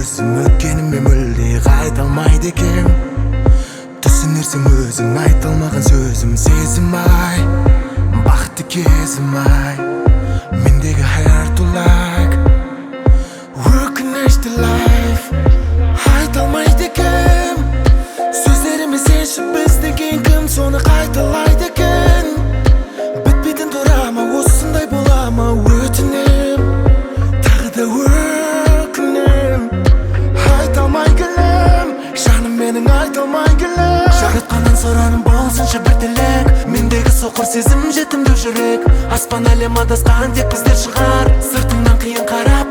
өзім өткеніме мүлде қайта алмайды екем. Түсінерсің өзің айта алмаған сөзім, сезім ай, бақытты кезім ай, мендегі hard to like, өкінішті life. Айта алмайды екем, сөздеріме сенші біздеген кім соны қайталайды екен. Бітпейтін тұра ма, осындай бола ма, өтінем, тағы да өкінем. Айта алмай келем, жаным менің айта алмай келем. Жаратқаннан сұраным болсыншы бір тілек, мендегі соқыр сезім жетімді жүрек. Аспан әлем адасқан тек біздер шығар, сыртыңнан қиын қарап